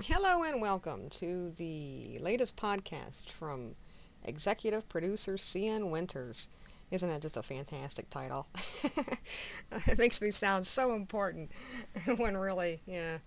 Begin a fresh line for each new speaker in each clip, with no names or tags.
Hello and welcome to the latest podcast from executive producer C.N. Winters. Isn't that just a fantastic title? It makes me sound so important when really, yeah,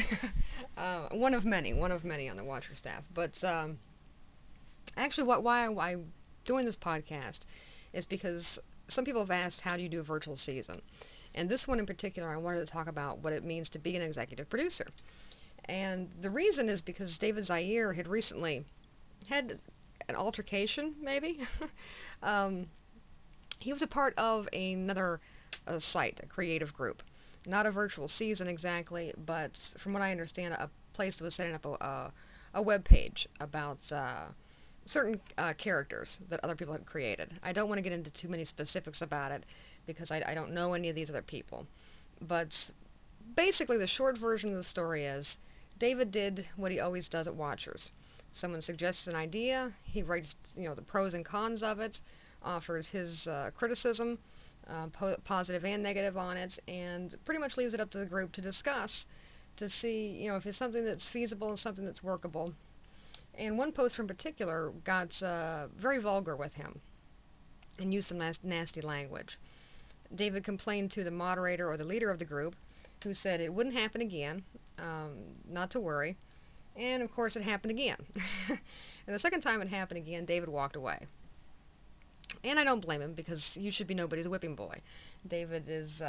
one of many on the Watcher staff. But actually, why I'm doing this podcast is because some people have asked, how do you do a virtual season? And this one in particular, I wanted to talk about what it means to be an executive producer. And the reason is because David Zaire had recently had an altercation, maybe. um, he was a part of another site, a creative group. Not a virtual season exactly, but from what I understand, a place that was setting up a web page about certain characters that other people had created. I don't want to get into too many specifics about it because I don't know any of these other people. But basically, the short version of the story is David did what he always does at Watchers. Someone suggests an idea, he writes, the pros and cons of it, offers his criticism, positive and negative on it, and pretty much leaves it up to the group to discuss to see, if it's something that's feasible and something that's workable. And one poster in particular got very vulgar with him and used some nasty language. David complained to the moderator or the leader of the group, who said it wouldn't happen again, not to worry. And of course, it happened again. And the second time it happened again, David walked away. And I don't blame him because you should be nobody's whipping boy. David is,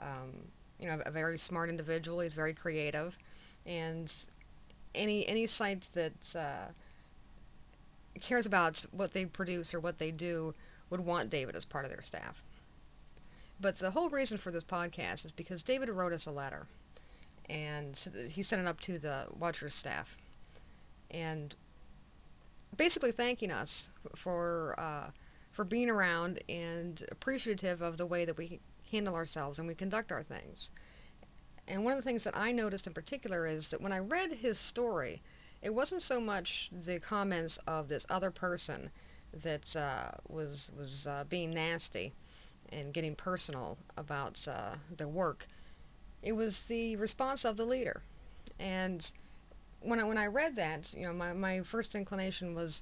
a very smart individual. He's very creative, and any site that cares about what they produce or what they do would want David as part of their staff. But the whole reason for this podcast is because David wrote us a letter, and he sent it up to the Watchers staff, and basically thanking us for being around and appreciative of the way that we handle ourselves and we conduct our things. And one of the things that I noticed in particular is that when I read his story, it wasn't so much the comments of this other person that was being nasty and getting personal about the work. It was the response of the leader. And when I read that, my first inclination was,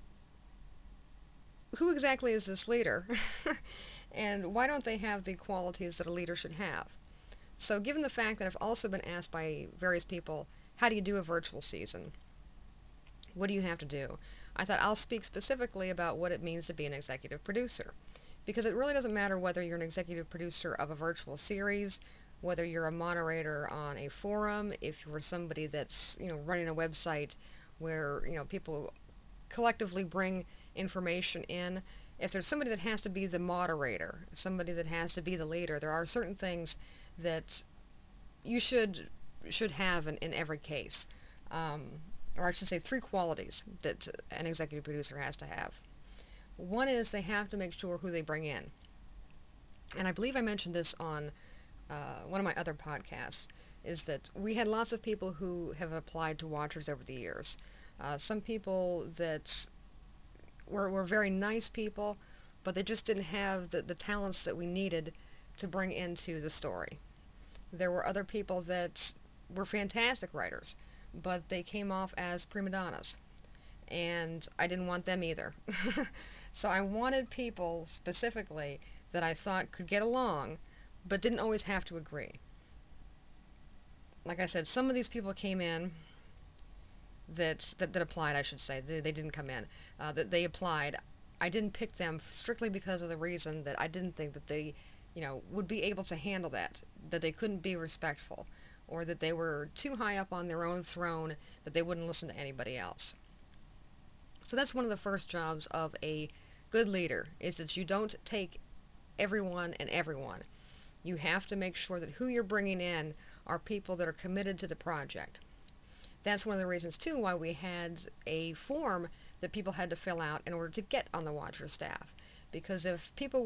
who exactly is this leader? And why don't they have the qualities that a leader should have? So given the fact that I've also been asked by various people, how do you do a virtual season? What do you have to do? I thought I'll speak specifically about what it means to be an executive producer. Because it really doesn't matter whether you're an executive producer of a virtual series, whether you're a moderator on a forum, if you're somebody that's, running a website where, people collectively bring information in. If there's somebody that has to be the moderator, somebody that has to be the leader, there are certain things that you should have in every case. Or I should say three qualities that an executive producer has to have. One is they have to make sure who they bring in. And I believe I mentioned this on one of my other podcasts, is that we had lots of people who have applied to Watchers over the years. Some people that were very nice people, but they just didn't have the talents that we needed to bring into the story. There were other people that were fantastic writers, but they came off as prima donnas, and I didn't want them either. So I wanted people specifically that I thought could get along, but didn't always have to agree. Like I said, some of these people came in that applied, I should say. They didn't come in. That they applied. I didn't pick them strictly because of the reason that I didn't think that they, would be able to handle that they couldn't be respectful, or that they were too high up on their own throne that they wouldn't listen to anybody else. So that's one of the first jobs of a good leader, is that you don't take everyone and everyone. You have to make sure that who you're bringing in are people that are committed to the project. That's one of the reasons, too, why we had a form that people had to fill out in order to get on the Watcher staff. Because if people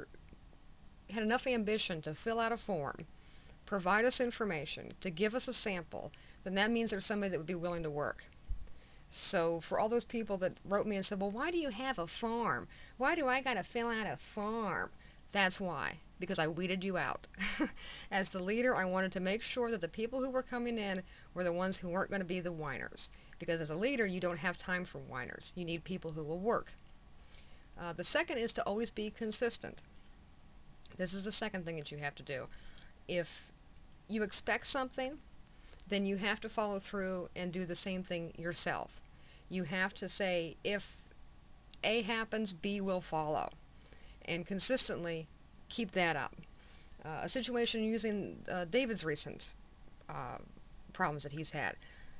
had enough ambition to fill out a form, provide us information, to give us a sample, then that means there's somebody that would be willing to work. So for all those people that wrote me and said, well, why do you have a form? Why do I got to fill out a form? That's why, because I weeded you out. As the leader, I wanted to make sure that the people who were coming in were the ones who weren't going to be the whiners. Because as a leader, you don't have time for whiners. You need people who will work. The second is to always be consistent. This is the second thing that you have to do. If you expect something, then you have to follow through and do the same thing yourself. You have to say, if A happens, B will follow. And consistently keep that up. A situation using David's recent uh, problems that he's had.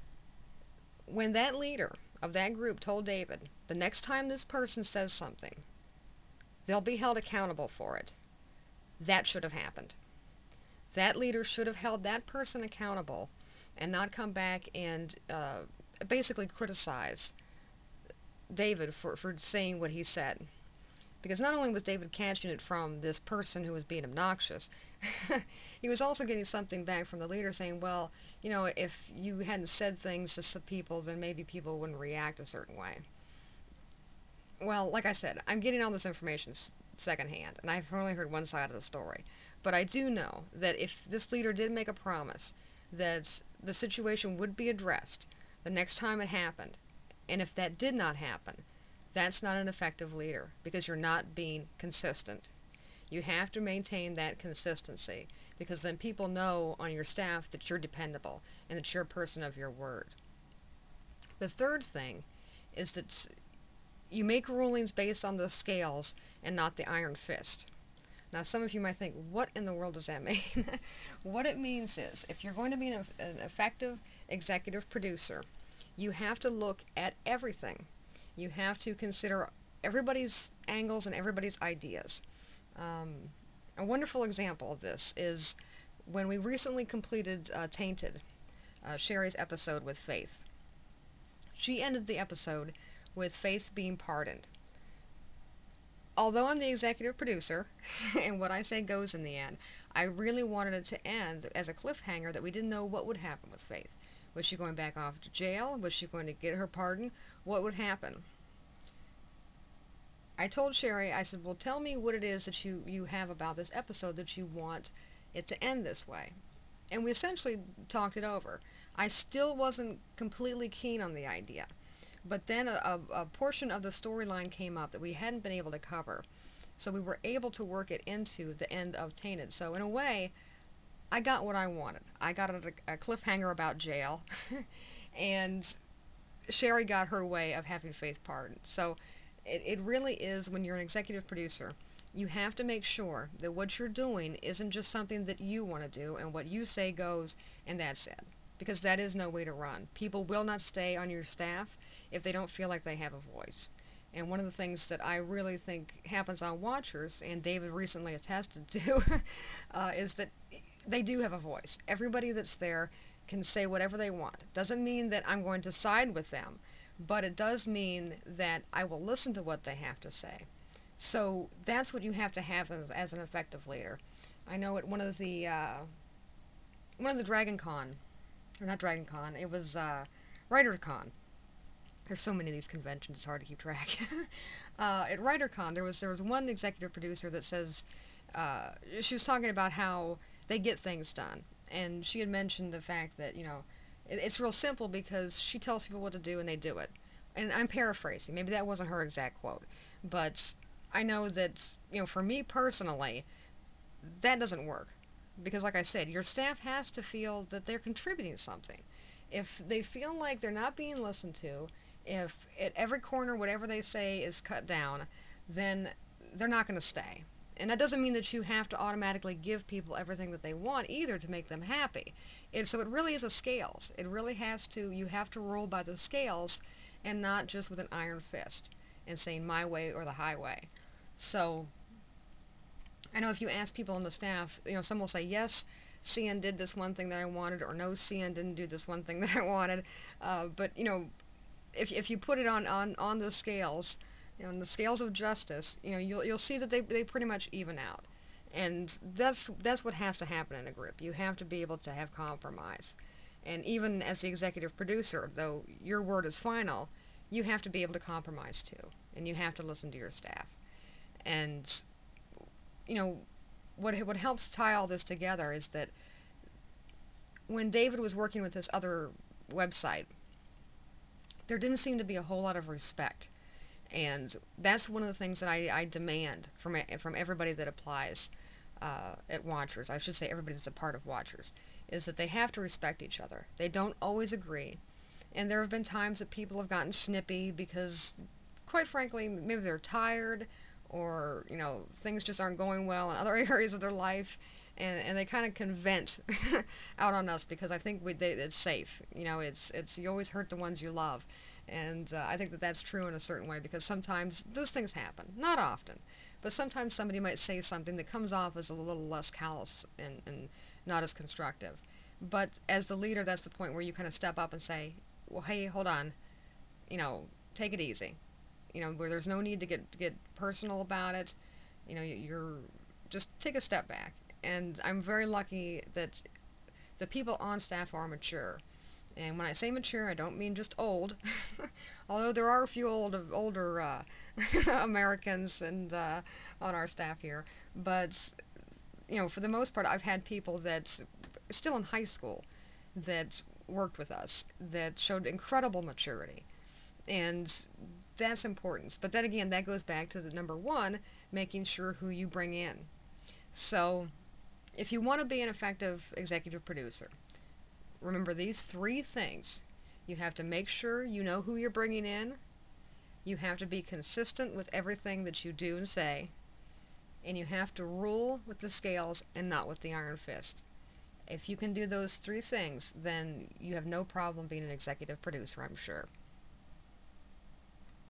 When that leader of that group told David, the next time this person says something, they'll be held accountable for it, that should have happened. That leader should have held that person accountable and not come back and basically criticize David for saying what he said. Because not only was David catching it from this person who was being obnoxious, he was also getting something back from the leader saying, well, if you hadn't said things to some people, then maybe people wouldn't react a certain way. Well, like I said, I'm getting all this information secondhand, and I've only heard one side of the story. But I do know that if this leader did make a promise that the situation would be addressed the next time it happened, and if that did not happen, that's not an effective leader because you're not being consistent. You have to maintain that consistency because then people know on your staff that you're dependable and that you're a person of your word. The third thing is that you make rulings based on the scales and not the iron fist. Now, some of you might think, what in the world does that mean? What it means is, if you're going to be an effective executive producer, you have to look at everything. You have to consider everybody's angles and everybody's ideas. A wonderful example of this is when we recently completed Tainted, Sherry's episode with Faith. She ended the episode with Faith being pardoned. Although I'm the executive producer, and what I say goes in the end, I really wanted it to end as a cliffhanger that we didn't know what would happen with Faith. Was she going back off to jail? Was she going to get her pardon? What would happen? I told Sherry, I said, well, tell me what it is that you have about this episode that you want it to end this way. And we essentially talked it over. I still wasn't completely keen on the idea. But then a portion of the storyline came up that we hadn't been able to cover. So we were able to work it into the end of Tainted. So in a way, I got what I wanted. I got a cliffhanger about jail. And Sherry got her way of having Faith pardoned. So it really is, when you're an executive producer, you have to make sure that what you're doing isn't just something that you want to do and what you say goes and that's it. Because that is no way to run. People will not stay on your staff if they don't feel like they have a voice. And one of the things that I really think happens on Watchers, and David recently attested to, is that they do have a voice. Everybody that's there can say whatever they want. Doesn't mean that I'm going to side with them, but it does mean that I will listen to what they have to say. So that's what you have to have as an effective leader. I know at one of the Dragon Con, or not Dragon Con, it was WriterCon. There's so many of these conventions, it's hard to keep track. At WriterCon, there was one executive producer that says, she was talking about how they get things done. And she had mentioned the fact that, it's real simple because she tells people what to do and they do it. And I'm paraphrasing. Maybe that wasn't her exact quote. But I know that, for me personally, that doesn't work. Because like I said, your staff has to feel that they're contributing something. If they feel like they're not being listened to, if at every corner whatever they say is cut down, then they're not going to stay. And that doesn't mean that you have to automatically give people everything that they want either to make them happy. So it really is a scales. It really you have to rule by the scales and not just with an iron fist and saying my way or the highway. So I know if you ask people on the staff, some will say, yes, CN did this one thing that I wanted, or no, CN didn't do this one thing that I wanted. But if you put it on the scales, on the scales of justice, you'll see that they pretty much even out. And that's what has to happen in a group. You have to be able to have compromise. And even as the executive producer, though your word is final, you have to be able to compromise too. And you have to listen to your staff. And you know, what helps tie all this together is that when David was working with this other website, there didn't seem to be a whole lot of respect. And that's one of the things that I demand from everybody that applies at Watchers. I should say everybody that's a part of Watchers is that they have to respect each other. They don't always agree, and there have been times that people have gotten snippy because, quite frankly, maybe they're tired, or things just aren't going well in other areas of their life, and they kind of can vent out on us because I think it's safe. It's you always hurt the ones you love, and I think that that's true in a certain way because sometimes those things happen. Not often, but sometimes somebody might say something that comes off as a little less callous and not as constructive. But as the leader, that's the point where you kind of step up and say, well, hey, hold on, you know, take it easy. Where there's no need to get personal about it. You're just take a step back. And I'm very lucky that the people on staff are mature. And when I say mature, I don't mean just old, although there are a few older Americans and on our staff here. But for the most part, I've had people that still in high school that worked with us that showed incredible maturity, and that's important. But then again, that goes back to the number one, making sure who you bring in. So if you want to be an effective executive producer, remember these three things. You have to make sure you know who you're bringing in. You have to be consistent with everything that you do and say. And you have to rule with the scales and not with the iron fist. If you can do those three things, then you have no problem being an executive producer, I'm sure.